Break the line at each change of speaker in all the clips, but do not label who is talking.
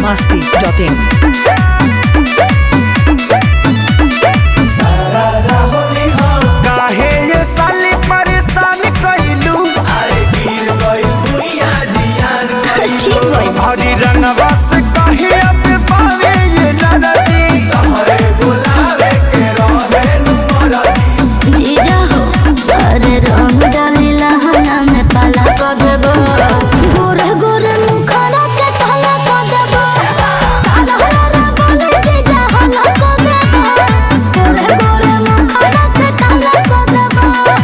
biharmasti.in
काहे ये साली परेशान कइलू हरी रंगवा से कहे अब पावे ये लड़जी
जीजा हो अरे रंग डाली लहना में पाला को देबो गोरे गोरे मुखड़ा के काला को देबो सादा हरा बोले जीजा हला को देबो गोरे गोरे मुखड़ा के काला को देबो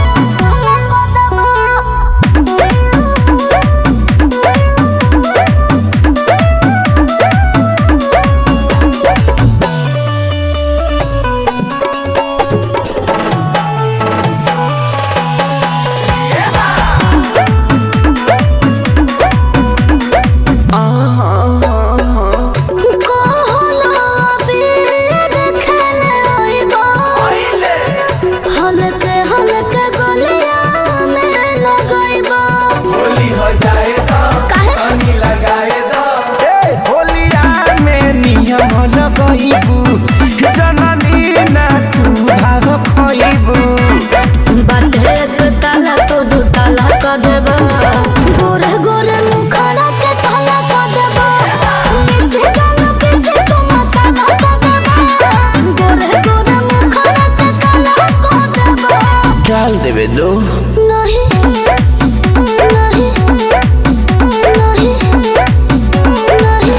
जननी ना तू भाव खइबू एक ताला तो दू ताला को देबो गोरे गोरे मुखड़ा के काला को देबो मिसे काला पीसे तो मसाला को देबो गोरे गोरे मुखड़ा के काला को देबो
डाल देवे दो
नहीं नहीं नहीं नहीं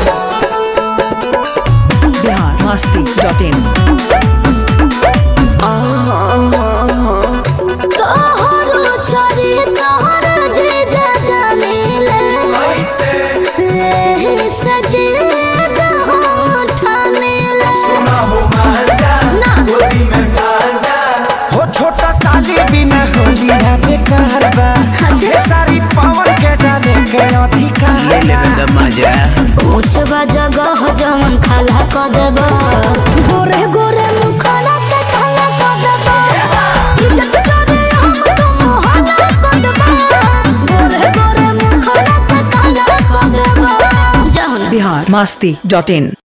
biharmasti.in
तोहरो छरी तोहर जीजा जानिले रे सजे हम ठानिले
हो छोटा साली बिना होलिया बेकार बा ये सारी पावन के डाले के अधिकार ले लेवे द मजा
ऊंच जगह जमन खाला को देबो गोरे गोरे मुखड़ा के काला को देबो इज्जत सारे हम तुम हाला को देबो गोरे गोरे मुखड़ा के काला को देबो जान
biharmasti.in